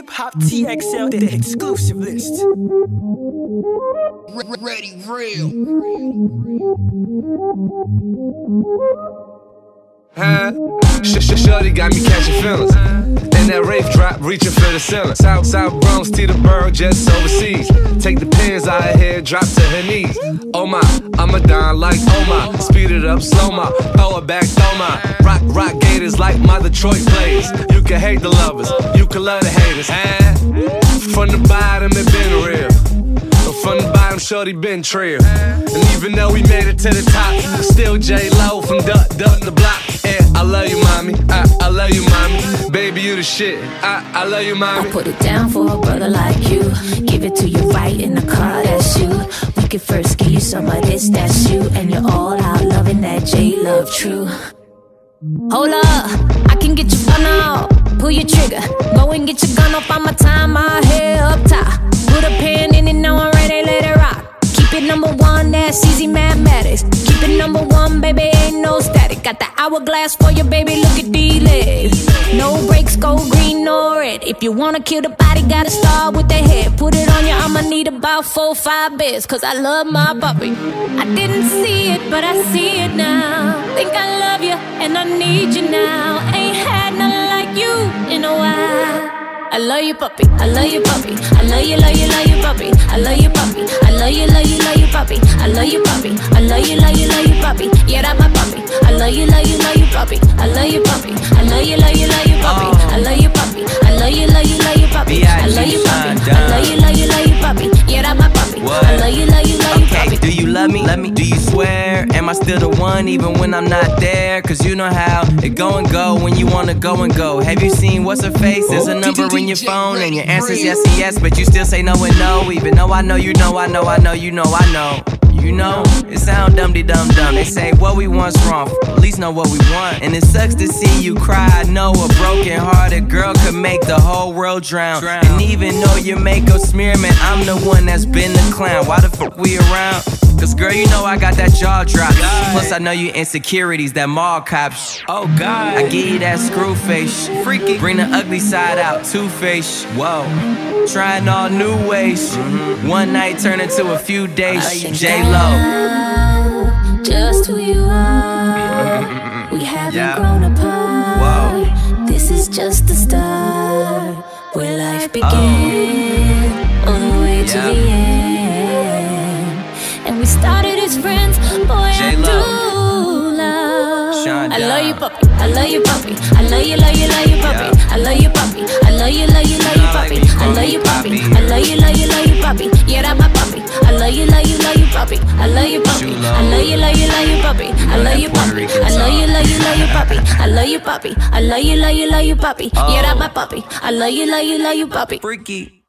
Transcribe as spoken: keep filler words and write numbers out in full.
Hip Hop T X L, the exclusive list. Ready, real. Huh? Shorty got me catching feelings. And that rave drop reaching for the ceiling. South, South Bronx, Teterboro, just overseas. Take the pins out of here, drop to her knees. Oh my, I'm a don like oh my. Speed it up, slow my, throw it back, throw my. Rock, rock gators like my Detroit players. You can hate the lovers, you can love the haters. Huh? From the bottom, it been real. From the bottom, shorty been trill. And even though we made it to the top, still J-Lo from Duck, Duck the Block. Yeah, I love you, mommy. I, I love you, mommy. Baby, you the shit. I, I love you, mommy. I put it down for a brother like you. Give it to you right in the car, that's you. We could first give you some of this, that's you. And you're all out loving that J-Love true. Hold up, I can get you fun out. Pull your trigger, go and get your gun off. I'ma tie my hair up top. Put a pen in it, now I'm ready, let it rock. Keep it number one, that's easy mathematics. Keep it number one, baby, ain't no static. Got the hourglass for you, baby, look at these legs. No brakes, go green or red. If you wanna kill the body, gotta start with the head. Put it on you, I'ma need about four, five beds. Cause I love my puppy. I didn't see it, but I see it now. Think I love you, and I need you now. Ain't had nothing like you in a while. I love you, puppy. I love you, puppy. I love you, love you, love you, puppy. I love you, puppy. I love you, love you, love you, puppy. I love you, puppy. I love you, love you, love you, puppy. Yeah, that's my puppy. I love you, love you, love you, puppy. I love you, puppy. I love you, love you, love you, puppy. I love you, puppy. I love you, love you, love you, puppy. I love you, puppy. I love you, love you, love you, puppy. Yeah, that's my puppy. I love you, love you, love you, puppy. Okay, do you love me? Let me. Do you swear? Am I still the one even when I'm not there? Cause you know how it go and go when you wanna go and go. Have you seen what's her face? There's a number in your phone and your answer's yes and yes, but you still say no and no. Even though I know you know, I know, I know, you know, I know. You know, it sound dum-de-dum-dum. They say what we want's wrong, at least know what we want. And it sucks to see you cry. I know a broken-hearted girl could make the whole world drown. And even though your makeup smear, man, I'm the one that's been the clown. Why the fuck we around? Cause girl, you know I got that jaw drop. Plus I know you insecurities, that mall cops. Oh God, I give you that screw face. Freaky, bring the ugly side out, two-face. Whoa, trying all new ways. Mm-hmm. One night turn into a few days. J-Lo, just who you are. We haven't yeah. grown apart. Whoa. This is just the start, where life began, oh. all the way to yeah. the end. And we started as friends, boy, J-Lo. I do love. Sean I love you, puppy. I love you, puppy. I love you, love you, love you, puppy. Yeah. I love you, puppy. I love you, love you, love you, puppy. I love you, puppy. I love you, love you, love you, puppy. Yeah, that's my puppy. I love you, love you, love you, puppy. I love you, puppy. I love you, love you, love you, puppy. I love you, puppy. I love you, love you, love you, puppy. I love you, puppy. I love you, love you, love you, puppy. Yeah, that's my puppy. I love you, love you, love you, puppy. Freaky.